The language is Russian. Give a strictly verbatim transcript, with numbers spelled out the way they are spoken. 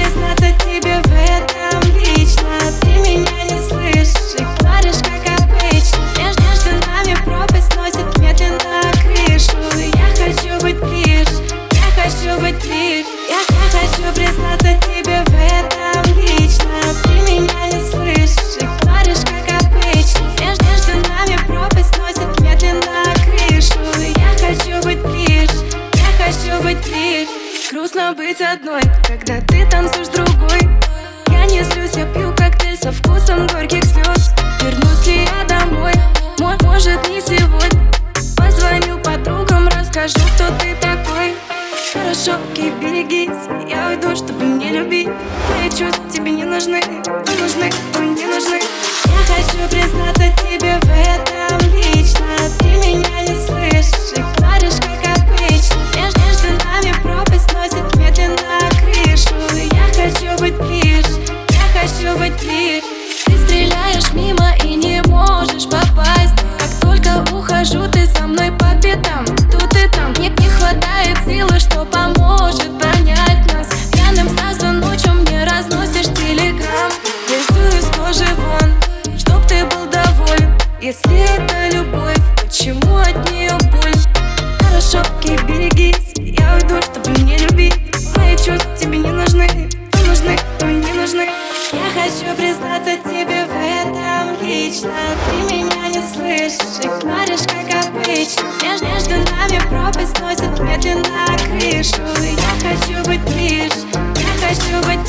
признаться тебе в этом лично. Ты меня не слышишь и говоришь, как обычно. Между, между нами пропасть носит медленно крышу. Я хочу быть ближе, я хочу быть ближе. Я, я хочу признаться тебе в этом лично. Ты меня не слышишь и говоришь, как обычно. Между, между нами пропасть носит медленно крышу. Я хочу быть ближе, я хочу быть ближе. Грустно быть одной, когда ты танцуешь с другой. Я не злюсь, я пью коктейль со вкусом горьких слез. Вернусь ли я домой? Мо- Может, не сегодня. Позвоню подругам, расскажу, кто ты такой. Хорошо, окей, берегись. Я уйду, чтобы не любить. Мои чувства тебе не нужны, но нужны, но не нужны. Я хочу признаться тебе в этом лично. Ты меня не слышишь и говоришь, как обычно. Между, между нами пропасть носит медленно крышу. Я хочу быть ближе, я хочу быть ближе. Ты стреляешь мимо и не можешь попасть. Как только ухожу, ты со мной по пятам. Тут и там не, не хватает силы, что поможет понять нас. Пьяным сразу ночью мне разносишь телеграм. Рисую с кожи вон, чтоб ты был доволен. Если это любовь, почему от нее боль? Хорошо, окей, берегись. Я уйду, чтобы не любить. Мои чувства тебе не нужны, но нужны, но не нужны. Я хочу признаться тебе в этом лично. Ты меня не слышишь и говоришь, как обычно. Между, между нами пропасть носит медленно крышу. Я хочу быть ближе, я хочу быть